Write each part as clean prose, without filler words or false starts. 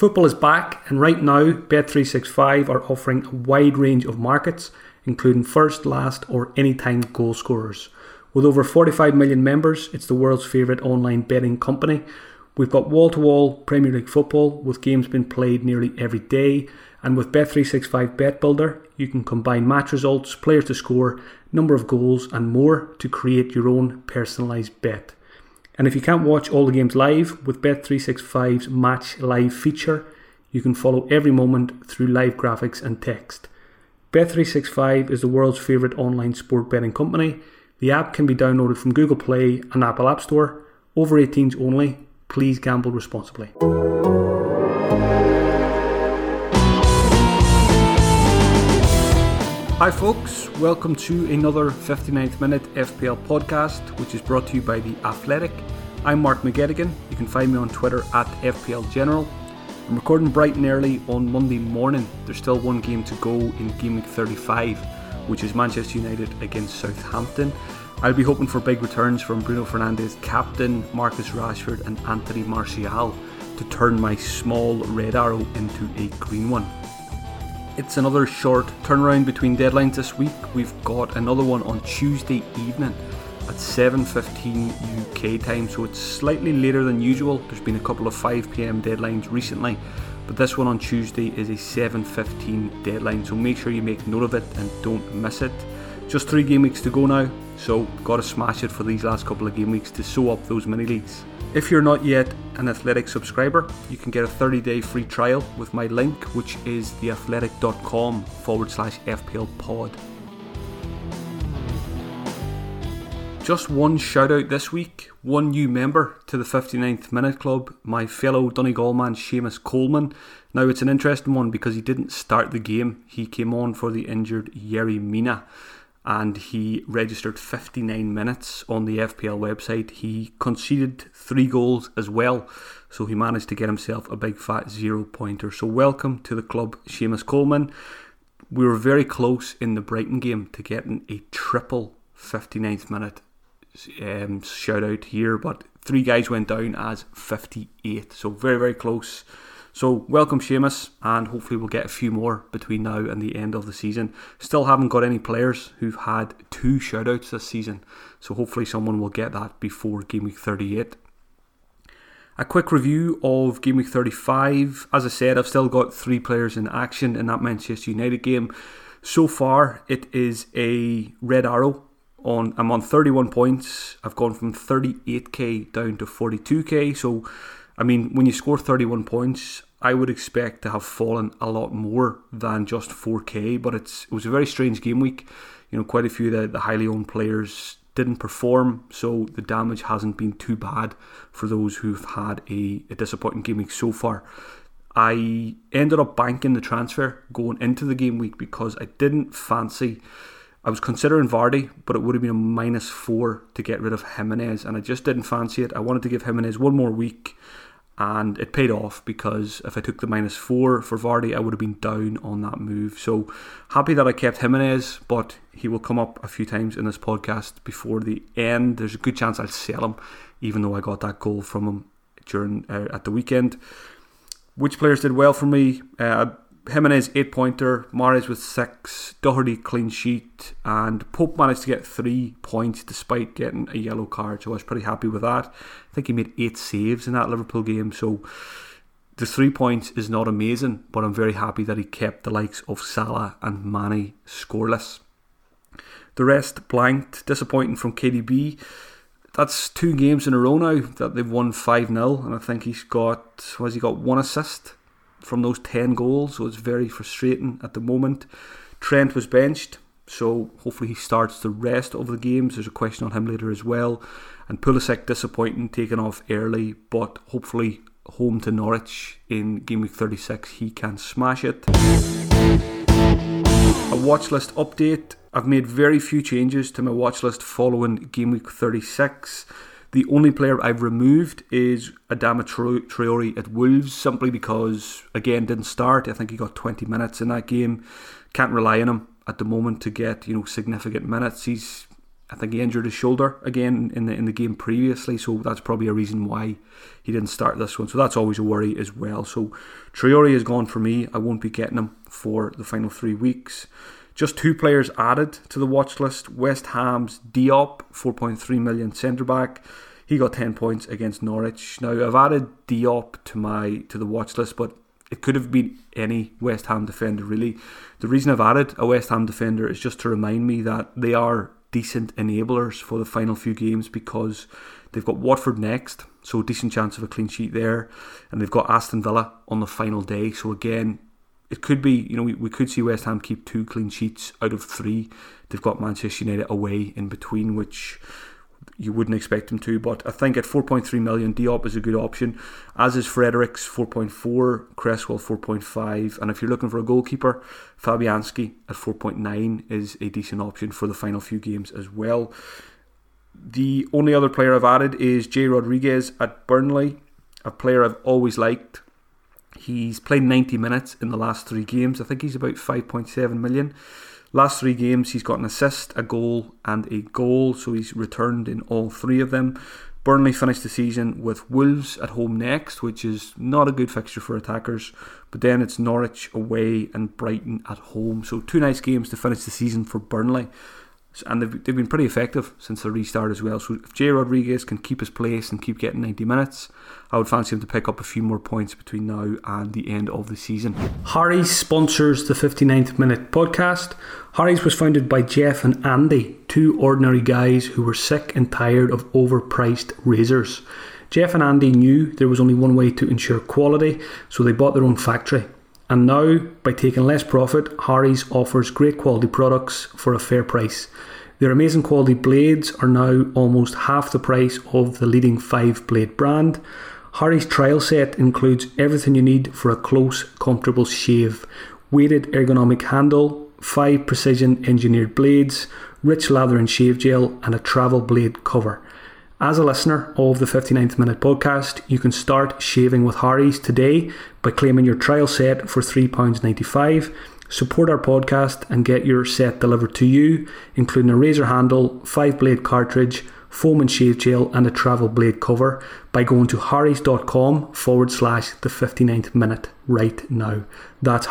Football is back, and right now Bet365 are offering a wide range of markets, including first, last or anytime goal scorers. With over 45 million members, it's the world's favourite online betting company. We've got wall-to-wall Premier League football with games being played nearly every day, and with Bet365 Bet Builder, you can combine match results, players to score, number of goals and more to create your own personalised bet. And if you can't watch all the games live, with Bet365's Match Live feature, you can follow every moment through live graphics and text. Bet365 is the world's favourite online sport betting company. The app can be downloaded from Google Play and Apple App Store. Over 18s only. Please gamble responsibly. Hi folks, welcome to another 59th Minute FPL podcast, which is brought to you by The Athletic. I'm Mark McGettigan. You can find me on Twitter at FPL General. I'm recording bright and early on Monday morning. There's still one game to go in Game Week 35, which is Manchester United against Southampton. I'll be hoping for big returns from Bruno Fernandes, captain, Marcus Rashford and Anthony Martial to turn my small red arrow into a green one. It's another short turnaround between deadlines this week. We've got another one on Tuesday evening at 7:15 UK time, so it's slightly later than usual. There's been a couple of 5pm deadlines recently, but this one on Tuesday is a 7:15 deadline, so make sure you make note of it and don't miss it. Just 3 game weeks to go now, so got to smash it for these last couple of game weeks to sew up those mini leagues. If you're not yet an Athletic subscriber, you can get a 30-day free trial with my link, which is theathletic.com/FPL pod. Just one shout out this week, one new member to the 59th Minute Club, my fellow Donegal man Seamus Coleman. Now it's an interesting one because he didn't start the game, he came on for the injured Yerry Mina, and he registered 59 minutes on the FPL website. He conceded 3 goals as well, so he managed to get himself a big fat 0-pointer. So welcome to the club, Seamus Coleman. We were very close in the Brighton game to getting a triple 59th minute shout out here, but 3 guys went down as 58, so very, very close. So welcome Seamus, and hopefully we'll get a few more between now and the end of the season. Still haven't got any players who've had 2 shoutouts this season, so hopefully someone will get that before Game Week 38. A quick review of Game Week 35. As I said, I've still got 3 players in action in that Manchester United game. So far it is a red arrow. I'm on 31 points. I've gone from 38k down to 42k, so I mean, when you score 31 points, I would expect to have fallen a lot more than just 4k, but it was a very strange game week. You know, quite a few of the highly owned players didn't perform, so the damage hasn't been too bad for those who've had a disappointing game week so far. I ended up banking the transfer going into the game week because I was considering Vardy, but it would have been a -4 to get rid of Jimenez, and I just didn't fancy it. I wanted to give Jimenez one more week, and it paid off because if I took the -4 for Vardy, I would have been down on that move. So happy that I kept Jimenez, but he will come up a few times in this podcast before the end. There's a good chance I'll sell him, even though I got that goal from him during at the weekend. Which players did well for me? Jimenez 8-pointer, Mahrez with 6, Doherty clean sheet, and Pope managed to get 3 points despite getting a yellow card, so I was pretty happy with that. I think he made 8 saves in that Liverpool game, so the 3 points is not amazing, but I'm very happy that he kept the likes of Salah and Mane scoreless. The rest blanked, disappointing from KDB. That's 2 games in a row now that they've won 5-0, and I think he's got 1 assist from those 10 goals, so it's very frustrating at the moment. Trent was benched, so hopefully he starts the rest of the games. There's a question on him later as well. And Pulisic disappointing, taken off early, but hopefully home to Norwich in Game Week 36 he can smash it. A watch list update. I've made very few changes to my watch list following Game Week 36. The only player I've removed is Adama Traore at Wolves, simply because, again, didn't start. I think he got 20 minutes in that game. Can't rely on him at the moment to get, significant minutes. He's I think he injured his shoulder again in the game previously, so that's probably a reason why he didn't start this one. So that's always a worry as well. So Traore is gone for me. I won't be getting him for the final 3 weeks. Just 2 players added to the watch list. West Ham's Diop, 4.3 million centre back. He got 10 points against Norwich. Now I've added Diop to the watch list, but it could have been any West Ham defender really. The reason I've added a West Ham defender is just to remind me that they are decent enablers for the final few games, because they've got Watford next, so decent chance of a clean sheet there, and they've got Aston Villa on the final day. So again, it could be, we could see West Ham keep 2 clean sheets out of 3. They've got Manchester United away in between, which you wouldn't expect them to, but I think at 4.3 million, Diop is a good option, as is Fredericks 4.4, Cresswell 4.5, and if you're looking for a goalkeeper, Fabianski at 4.9 is a decent option for the final few games as well. The only other player I've added is Jay Rodriguez at Burnley, a player I've always liked. He's played 90 minutes in the last 3 games. I think he's about 5.7 million. Last 3 games, he's got an assist, a goal, and a goal, so he's returned in all 3 of them. Burnley finished the season with Wolves at home next, which is not a good fixture for attackers, but then it's Norwich away and Brighton at home. So 2 nice games to finish the season for Burnley. And they've been pretty effective since the restart as well. So if Jay Rodriguez can keep his place and keep getting 90 minutes, I would fancy him to pick up a few more points between now and the end of the season. Harry's sponsors the 59th Minute podcast. Harry's was founded by Jeff and Andy, 2 ordinary guys who were sick and tired of overpriced razors. Jeff and Andy knew there was only one way to ensure quality, so they bought their own factory. And now, by taking less profit, Harry's offers great quality products for a fair price. Their amazing quality blades are now almost half the price of the leading 5-blade brand. Harry's trial set includes everything you need for a close, comfortable shave. Weighted ergonomic handle, 5 precision engineered blades, rich lather and shave gel, and a travel blade cover. As a listener of the 59th Minute podcast, you can start shaving with Harry's today by claiming your trial set for £3.95. Support our podcast and get your set delivered to you, including a razor handle, 5-blade cartridge, foam and shave gel, and a travel blade cover by going to harrys.com/the 59th minute right now. That's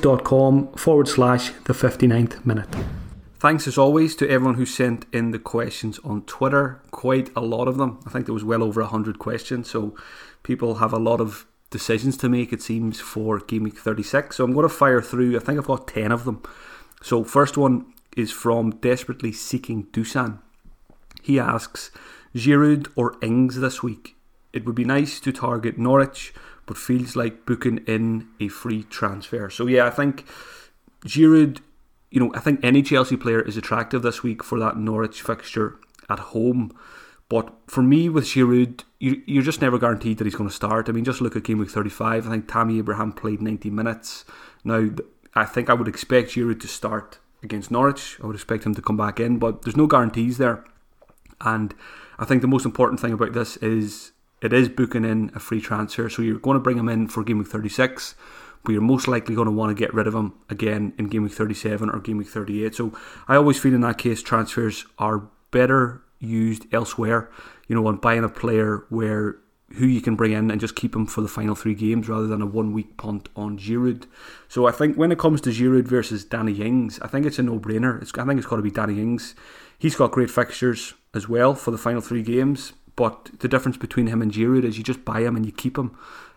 harrys.com/the 59th minute. Thanks as always to everyone who sent in the questions on Twitter. Quite a lot of them. I think there was well over 100 questions, so people have a lot of decisions to make, it seems, for Game Week 36. So I'm going to fire through. I think I've got 10 of them. So first one is from Desperately Seeking Dusan. He asks, Giroud or Ings this week? It would be nice to target Norwich, but feels like booking in a free transfer. So yeah, I think Giroud, I think any Chelsea player is attractive this week for that Norwich fixture at home. But for me, with Giroud, you're just never guaranteed that he's going to start. I mean, just look at Game Week 35. I think Tammy Abraham played 90 minutes. Now, I think I would expect Giroud to start against Norwich. I would expect him to come back in, but there's no guarantees there. And I think the most important thing about this is it is booking in a free transfer. So you're going to bring him in for Game Week 36, but you're most likely going to want to get rid of him again in Game Week 37 or Game Week 38. So I always feel in that case transfers are better used elsewhere, on buying a player who you can bring in and just keep him for the final 3 games rather than a 1-week punt on Giroud. So I think when it comes to Giroud versus Danny Ings, I think it's a no-brainer. I think it's got to be Danny Ings. He's got great fixtures as well for the final 3 games, but the difference between him and Giroud is you just buy him and you keep him,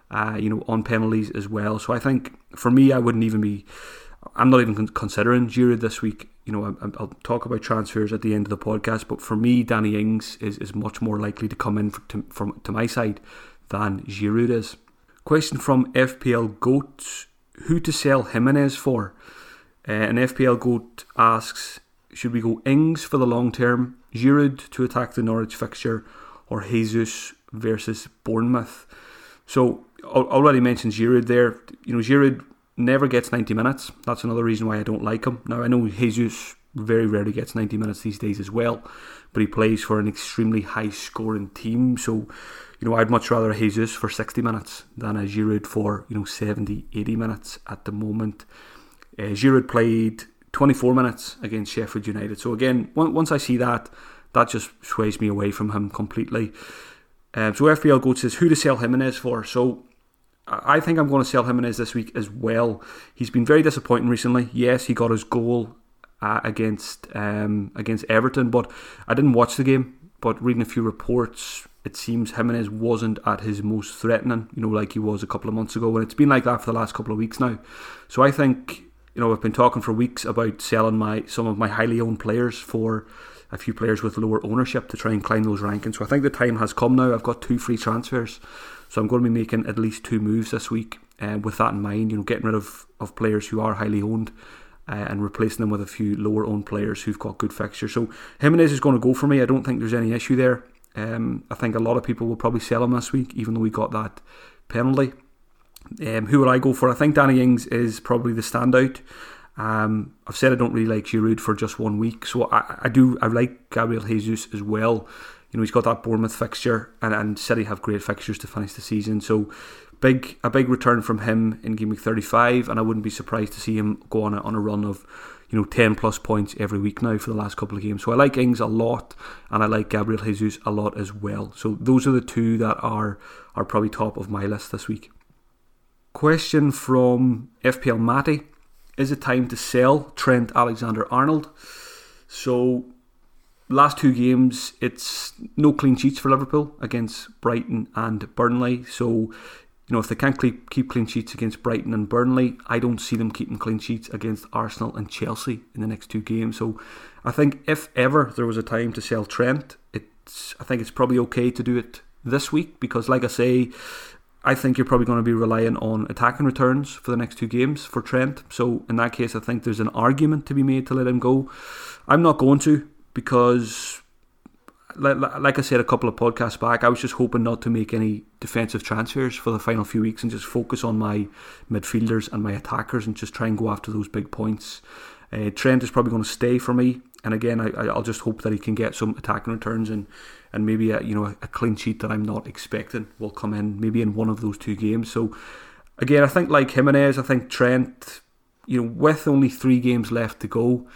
on penalties as well. So I think for me, I'm not even considering Giroud this week. I'll talk about transfers at the end of the podcast, but for me, Danny Ings is much more likely to come in to my side than Giroud is. Question from FPL Goat: who to sell Jimenez for? And FPL Goat asks, should we go Ings for the long term, Giroud to attack the Norwich fixture, or Jesus versus Bournemouth? So I already mentioned Giroud there. Giroud never gets 90 minutes. That's another reason why I don't like him. Now, I know Jesus very rarely gets 90 minutes these days as well, but he plays for an extremely high-scoring team. So, I'd much rather a Jesus for 60 minutes than a Giroud for, 70, 80 minutes at the moment. Giroud played 24 minutes against Sheffield United. So again, once I see that just sways me away from him completely. So FPL Goat says, who to sell Jimenez for? So I think I'm going to sell Jimenez this week as well. He's been very disappointing recently. Yes, he got his goal against Everton, but I didn't watch the game. But reading a few reports, it seems Jimenez wasn't at his most threatening, like he was a couple of months ago, and it's been like that for the last couple of weeks now. So I think, I've been talking for weeks about selling some of my highly owned players for a few players with lower ownership to try and climb those rankings. So I think the time has come now. I've got 2 free transfers, so I'm going to be making at least 2 moves this week. With that in mind, getting rid of players who are highly owned and replacing them with a few lower owned players who've got good fixtures. So Jimenez is going to go for me. I don't think there's any issue there. I think a lot of people will probably sell him this week, even though we got that penalty. Who would I go for? I think Danny Ings is probably the standout. I've said I don't really like Giroud for just 1 week, so I like Gabriel Jesus as well. He's got that Bournemouth fixture, and City have great fixtures to finish the season. So a big return from him in game week 35, and I wouldn't be surprised to see him go on a run of 10 plus points every week now for the last couple of games. So I like Ings a lot, and I like Gabriel Jesus a lot as well. So those are the 2 that are probably top of my list this week. Question from FPL Matty. Is it time to sell Trent Alexander-Arnold? So last 2 games, it's no clean sheets for Liverpool against Brighton and Burnley. So if they can't keep clean sheets against Brighton and Burnley, I don't see them keeping clean sheets against Arsenal and Chelsea in the next 2 games. So I think if ever there was a time to sell Trent, I think it's probably okay to do it this week, because like I say, I think you're probably going to be relying on attacking returns for the next 2 games for Trent. So in that case, I think there's an argument to be made to let him go. I'm not going to, because like I said a couple of podcasts back, I was just hoping not to make any defensive transfers for the final few weeks and just focus on my midfielders and my attackers and just try and go after those big points. Trent is probably going to stay for me, and again, I'll just hope that he can get some attacking returns and maybe a clean sheet that I'm not expecting will come in maybe in one of those 2 games. So again, I think like Jimenez, I think Trent, with only 3 games left to go,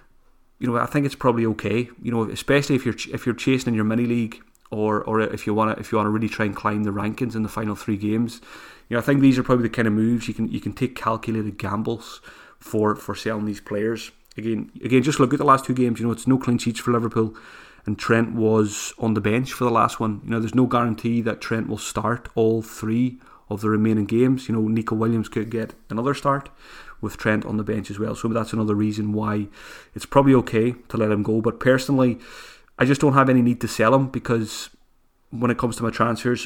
I think it's probably okay. Especially if you're chasing in your mini league, or if you want to really try and climb the rankings in the final 3 games. I think these are probably the kind of moves you can take calculated gambles for selling these players. Again, just look at the last 2 games. It's no clean sheets for Liverpool, and Trent was on the bench for the last one. There's no guarantee that Trent will start all 3 of the remaining games. Nico Williams could get another start with Trent on the bench as well. So that's another reason why it's probably okay to let him go. But personally, I just don't have any need to sell him, because when it comes to my transfers,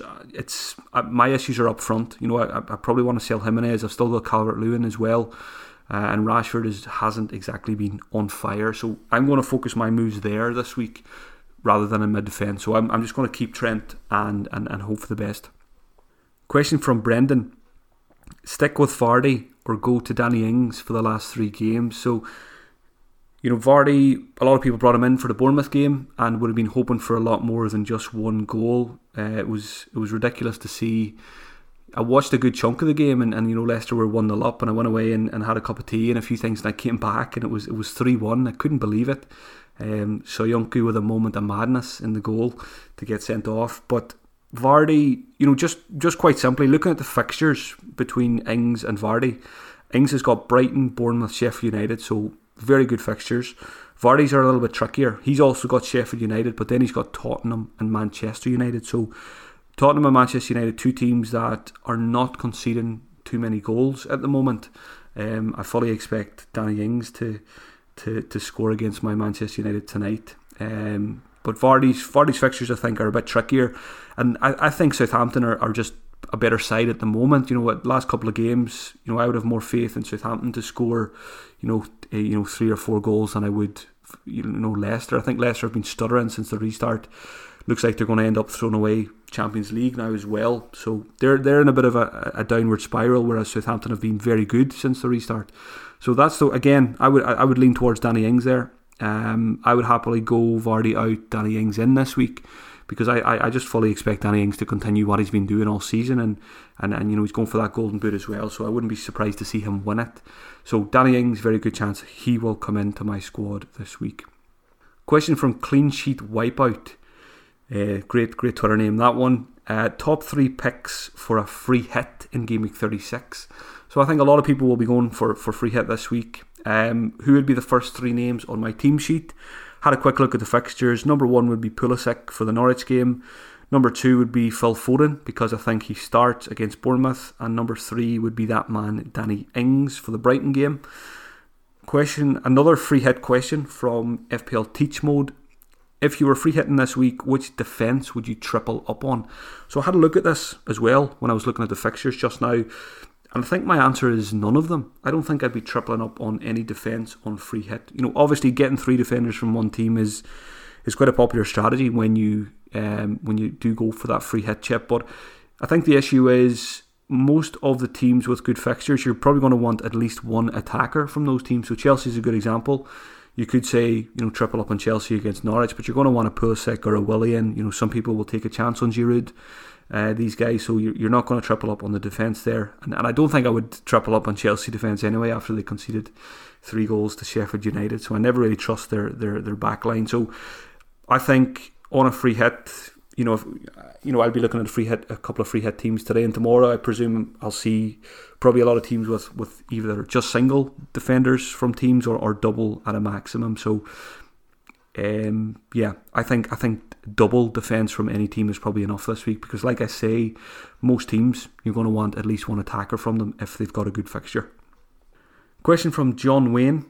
my issues are up front. I probably want to sell Jimenez. I've still got Calvert-Lewin as well. And Rashford hasn't exactly been on fire. So I'm going to focus my moves there this week rather than in mid-defence. So I'm just going to keep Trent and hope for the best. Question from Brendan. Stick with Vardy or go to Danny Ings for the last 3 games? So, Vardy, a lot of people brought him in for the Bournemouth game and would have been hoping for a lot more than just 1 goal. It was ridiculous to see. I watched a good chunk of the game, and Leicester were 1-0 up, and I went away and had a cup of tea and a few things, and I came back and it was 3-1. I couldn't believe it. Soyuncu with a moment of madness in the goal to get sent off. But Vardy, just quite simply, looking at the fixtures between Ings and Vardy, Ings has got Brighton, Bournemouth, Sheffield United, so very good fixtures. Vardy's are a little bit trickier. He's also got Sheffield United, but then he's got Tottenham and Manchester United. So Tottenham and Manchester United, 2 teams that are not conceding too many goals at the moment. I fully expect Danny Ings to score against my Manchester United tonight. But Vardy's fixtures, I think, are a bit trickier, and I think Southampton are just a better side at the moment. Last couple of games, I would have more faith in Southampton to score, 3 or 4 goals than I would, Leicester. I think Leicester have been stuttering since the restart. Looks like they're going to end up throwing away Champions League now as well. So they're in a bit of a downward spiral, whereas Southampton have been very good since the restart. So that's again, I would lean towards Danny Ings there. I would happily go Vardy out, Danny Ings in this week, because I just fully expect Danny Ings to continue what he's been doing all season, and he's going for that golden boot as well, so I wouldn't be surprised to see him win it. So Danny Ings, very good chance he will come into my squad this week. Question from Clean Sheet Wipeout. Great Twitter name, that one. Top 3 picks for a free hit in Game Week 36. So I think a lot of people will be going for free hit this week. Who would be the first 3 names on my team sheet? Had a quick look at the fixtures. Number 1 would be Pulisic for the Norwich game. Number 2 would be Phil Foden, because I think he starts against Bournemouth. And number 3 would be that man Danny Ings for the Brighton game. Another free hit question from FPL Teach Mode. If you were free hitting this week, which defence would you triple up on? So I had a look at this as well when I was looking at the fixtures just now, and I think my answer is none of them. I don't think I'd be tripling up on any defence on free hit. Obviously getting 3 defenders from one team is quite a popular strategy when you do go for that free hit chip. But I think the issue is most of the teams with good fixtures, you're probably going to want at least one attacker from those teams. So Chelsea's a good example. You could say, triple up on Chelsea against Norwich, but you're going to want a Pulisic or a Willian. Some people will take a chance on Giroud, these guys, so you're not going to triple up on the defence there. And I don't think I would triple up on Chelsea defence anyway after they conceded 3 goals to Sheffield United. So I never really trust their back line. So I think on a free hit, I'll be looking at a couple of free hit teams today and tomorrow. I presume I'll see probably a lot of teams with either just single defenders from teams or double at a maximum. So I think double defence from any team is probably enough this week, because like I say, most teams you're going to want at least one attacker from them if they've got a good fixture. Question from John Wayne.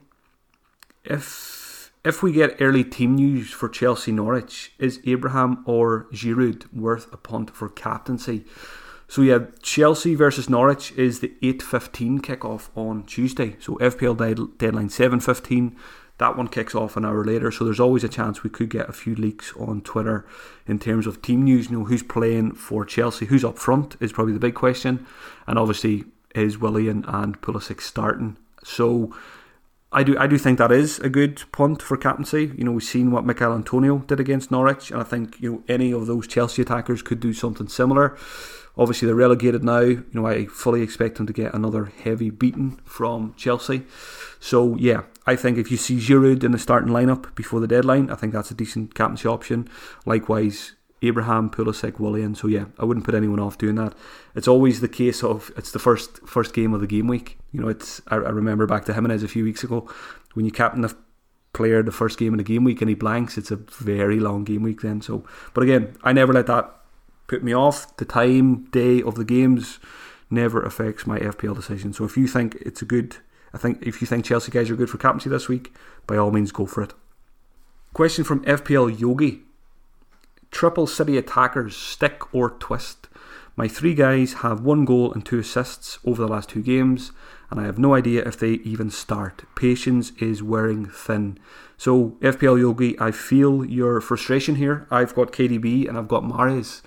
If we get early team news for Chelsea Norwich, is Abraham or Giroud worth a punt for captaincy? So yeah, Chelsea versus Norwich is the 8:15 kickoff on Tuesday. So FPL deadline 7:15. That one kicks off an hour later. So there's always a chance we could get a few leaks on Twitter in terms of team news. Who's playing for Chelsea, who's up front is probably the big question, and obviously is Willian and Pulisic starting. So I do think that is a good punt for captaincy. We've seen what Mikel Antonio did against Norwich, and I think any of those Chelsea attackers could do something similar. Obviously they're relegated now. I fully expect them to get another heavy beating from Chelsea. So yeah, I think if you see Giroud in the starting lineup before the deadline, I think that's a decent captaincy option. Likewise, Abraham, Pulisic, Willian. So yeah, I wouldn't put anyone off doing that. It's always the case of it's the first game of the game week. I remember back to Jimenez a few weeks ago when you captain a player the first game of the game week and he blanks. It's a very long game week then. So, but again, I never let that put me off. The time, day of the games never affects my FPL decision. So if you think if you think Chelsea guys are good for captaincy this week, by all means go for it. Question from FPL Yogi. Triple City attackers, stick or twist? My 3 guys have 1 goal and 2 assists over the last 2 games, and I have no idea if they even start. Patience is wearing thin. So FPL Yogi, I feel your frustration here. I've got KDB and I've got Mahrez.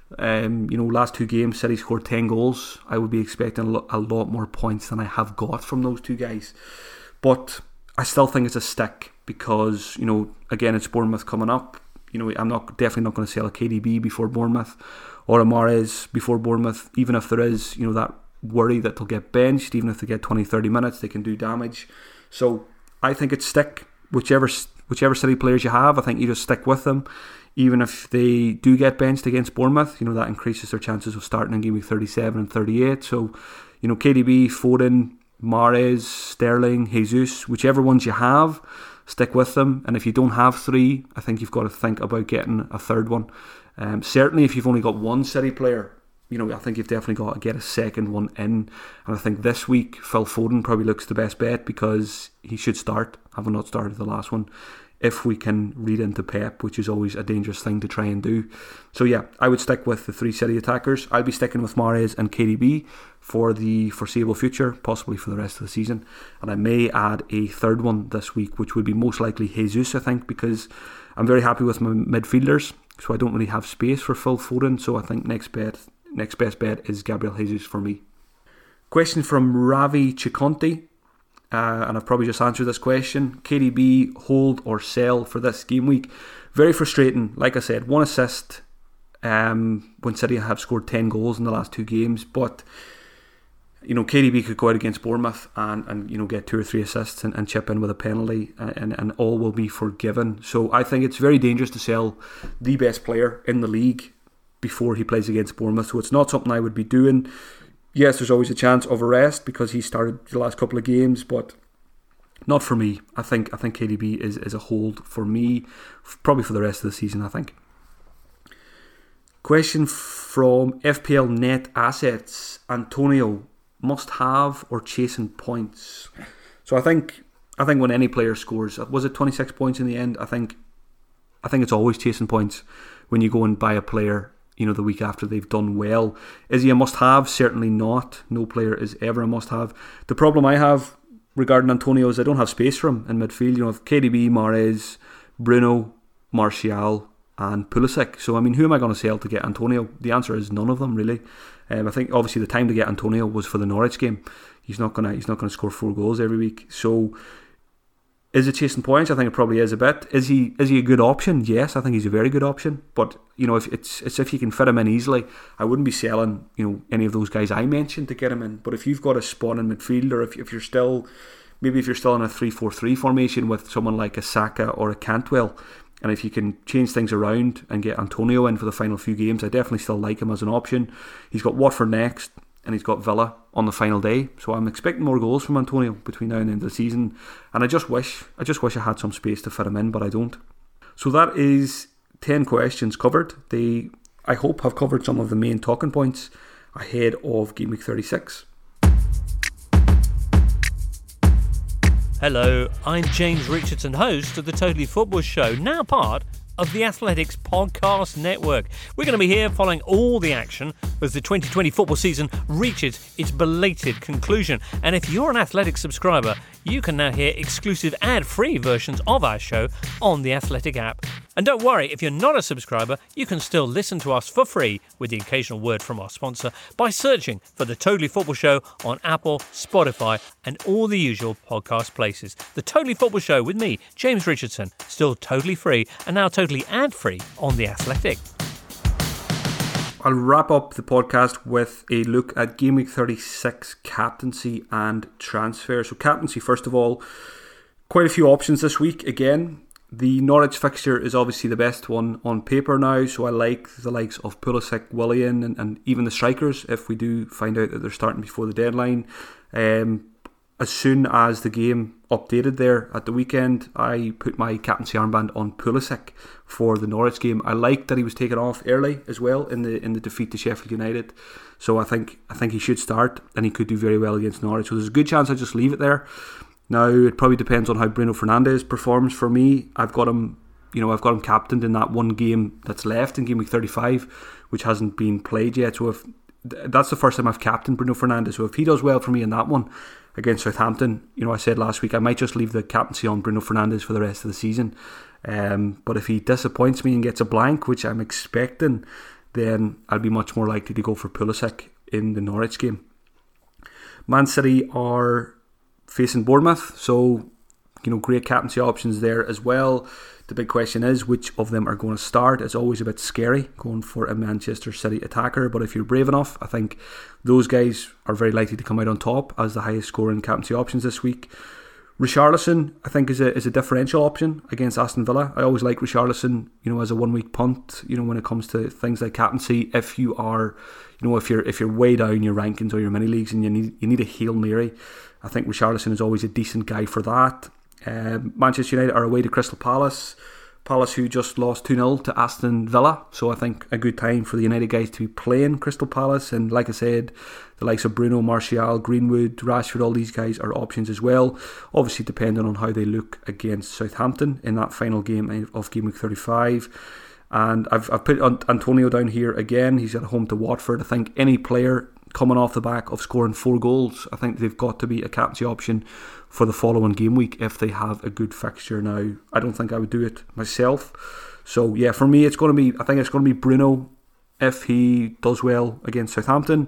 Last 2 games, City scored 10 goals. I would be expecting a lot more points than I have got from those 2 guys. But I still think it's a stick because, again, it's Bournemouth coming up. I'm definitely not going to sell a KDB before Bournemouth or a Mahrez before Bournemouth, even if there is, that worry that they'll get benched. Even if they get 20-30 minutes, they can do damage. So I think it's stick. Whichever City players you have, I think you just stick with them. Even if they do get benched against Bournemouth, that increases their chances of starting in game week 37 and 38. So, KDB, Foden, Mahrez, Sterling, Jesus, whichever ones you have, stick with them. And if you don't have 3, I think you've got to think about getting a third one. Certainly if you've only got 1 City player, I think you've definitely got to get a second one in. And I think this week Phil Foden probably looks the best bet because he should start, having not started the last one, if we can read into Pep, which is always a dangerous thing to try and do. So yeah, I would stick with the 3 City attackers. I'll be sticking with Mahrez and KDB for the foreseeable future, possibly for the rest of the season. And I may add a third one this week, which would be most likely Jesus, I think, because I'm very happy with my midfielders, so I don't really have space for Phil Foden. So I think next best bet is Gabriel Jesus for me. Question from Ravi Chikonti. and I've probably just answered this question. KDB, hold or sell for this game week? Very frustrating. Like I said, 1 assist when City have scored 10 goals in the last 2 games, but KDB could go out against Bournemouth and get 2 or 3 assists and chip in with a penalty, and all will be forgiven. So I think it's very dangerous to sell the best player in the league before he plays against Bournemouth. So it's not something I would be doing. Yes, there's always a chance of a rest because he started the last couple of games, but not for me. I think KDB is a hold for me, probably for the rest of the season, I think. Question from FPL Net Assets. Antonio, must have or chasing points? So I think when any player scores, was it 26 points in the end? I think it's always chasing points when you go and buy a player, the week after they've done well. Is he a must have? Certainly not. No player is ever a must have. The problem I have regarding Antonio is I don't have space for him in midfield. If KDB, Mahrez, Bruno, Martial and Pulisic. So who am I going to sell to get Antonio? The answer is none of them, really. I think obviously the time to get Antonio was for the Norwich game. He's not going to score 4 goals every week. So is it chasing points? I think it probably is a bit. Is he a good option? Yes, I think he's a very good option. But if you can fit him in easily, I wouldn't be selling any of those guys I mentioned to get him in. But if you've got a spot in midfield, or if you're still in a 3-4-3 formation with someone like a Saka or a Cantwell, and if you can change things around and get Antonio in for the final few games, I definitely still like him as an option. He's got Watford next, and he's got Villa on the final day. So I'm expecting more goals from Antonio between now and the end of the season. And I just wish I had some space to fit him in, but I don't. So that is 10 questions covered. They, I hope, have covered some of the main talking points ahead of Game Week 36. Hello, I'm James Richardson, host of the Totally Football Show, now part of the Athletics Podcast Network. We're going to be here following all the action as the 2020 football season reaches its belated conclusion. And if you're an Athletics subscriber, you can now hear exclusive ad-free versions of our show on the Athletic app. And don't worry, if you're not a subscriber, you can still listen to us for free with the occasional word from our sponsor by searching for the Totally Football Show on Apple, Spotify and all the usual podcast places. The Totally Football Show with me, James Richardson, still totally free and now totally ad-free on The Athletic. I'll wrap up the podcast with a look at Game Week 36 captaincy and transfer. So captaincy, first of all, quite a few options this week again. The Norwich fixture is obviously the best one on paper now, so I like the likes of Pulisic, Willian and even the strikers if we do find out that they're starting before the deadline. As soon as the game updated there at the weekend, I put my captaincy armband on Pulisic for the Norwich game. I liked that he was taken off early as well in the defeat to Sheffield United, so I think he should start and he could do very well against Norwich. So there's a good chance I just leave it there. Now it probably depends on how Bruno Fernandes performs for me. I've got him captained in that one game that's left in Game Week 35, which hasn't been played yet. So if that's the first time I've captained Bruno Fernandes, so if he does well for me in that one against Southampton, I said last week I might just leave the captaincy on Bruno Fernandes for the rest of the season. But if he disappoints me and gets a blank, which I'm expecting, then I'll be much more likely to go for Pulisic in the Norwich game. Man City are facing Bournemouth, so great captaincy options there as well. The big question is which of them are going to start. It's always a bit scary going for a Manchester City attacker, but if you're brave enough, I think those guys are very likely to come out on top as the highest scoring captaincy options this week. Richarlison, I think, is a differential option against Aston Villa. I always like Richarlison, as a 1 week punt, when it comes to things like captaincy. If you are, if you're way down your rankings or your mini leagues and you need a Hail Mary, I think Richarlison is always a decent guy for that. Manchester United are away to Crystal Palace. Palace, who just lost 2-0 to Aston Villa, so I think a good time for the United guys to be playing Crystal Palace. And like I said, the likes of Bruno, Martial, Greenwood, Rashford, all these guys are options as well, obviously depending on how they look against Southampton in that final game of Game Week 35. And I've put Antonio down here again. He's at home to Watford. I think any player coming off the back of scoring 4 goals, I think they've got to be a captaincy option for the following game week if they have a good fixture. Now, I don't think I would do it myself. So yeah, for me, I think it's going to be Bruno if he does well against Southampton.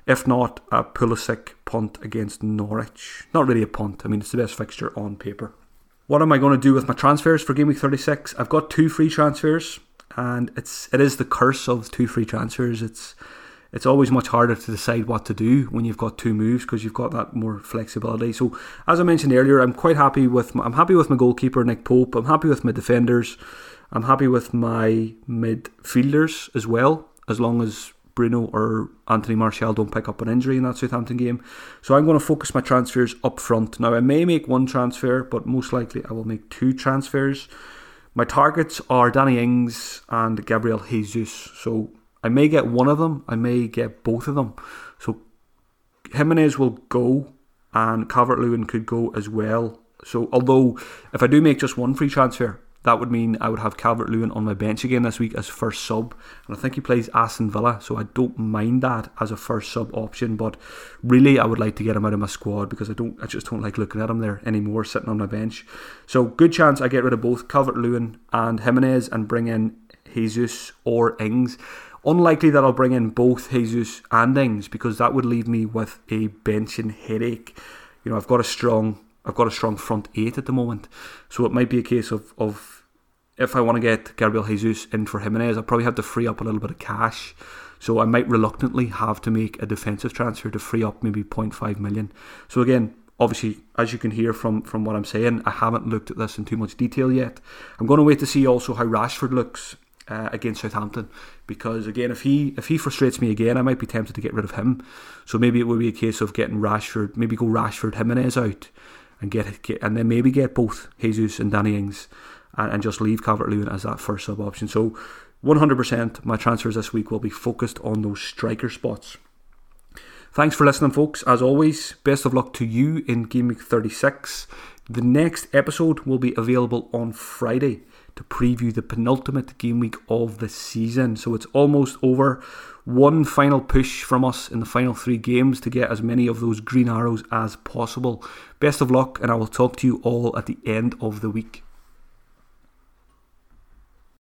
If not, a Pulisic punt against Norwich. Not really a punt. I mean, it's the best fixture on paper. What am I going to do with my transfers for Game Week 36? I've got 2 free transfers, and it is the curse of 2 free transfers. It's always much harder to decide what to do when you've got 2 moves because you've got that more flexibility. So, as I mentioned earlier, I'm quite happy with my goalkeeper Nick Pope. I'm happy with my defenders. I'm happy with my midfielders as well, as long as Bruno or Anthony Martial don't pick up an injury in that Southampton game. So I'm going to focus my transfers up front. Now I may make 1 transfer, but most likely I will make 2 transfers. My targets are Danny Ings and Gabriel Jesus. So I may get one of them, I may get both of them. So Jimenez will go and Calvert-Lewin could go as well. So although if I do make just 1 free transfer, that would mean I would have Calvert-Lewin on my bench again this week as first sub. And I think he plays Aston Villa, so I don't mind that as a first sub option. But really, I would like to get him out of my squad because I just don't like looking at him there anymore, sitting on my bench. So good chance I get rid of both Calvert-Lewin and Jimenez and bring in Jesus or Ings. Unlikely that I'll bring in both Jesus and Ings because that would leave me with a benching headache. You know, I've got a strong front 8 at the moment, so it might be a case of if I want to get Gabriel Jesus in for Jimenez, I'll probably have to free up a little bit of cash. So I might reluctantly have to make a defensive transfer to free up maybe 0.5 million. So again, obviously, as you can hear from what I'm saying, I haven't looked at this in too much detail yet. I'm going to wait to see also how Rashford looks against Southampton, because again, if he frustrates me again, I might be tempted to get rid of him. So maybe it would be a case of getting Rashford, maybe go Rashford, Jimenez out, and and then maybe get both Jesus and Danny Ings, and just leave Calvert-Lewin as that first sub option. So 100% my transfers this week will be focused on those striker spots. Thanks for listening, folks. As always, best of luck to you in Game Week 36. The next episode will be available on Friday to preview the penultimate game week of the season. So it's almost over. One final push from us in the final 3 games to get as many of those green arrows as possible. Best of luck, and I will talk to you all at the end of the week.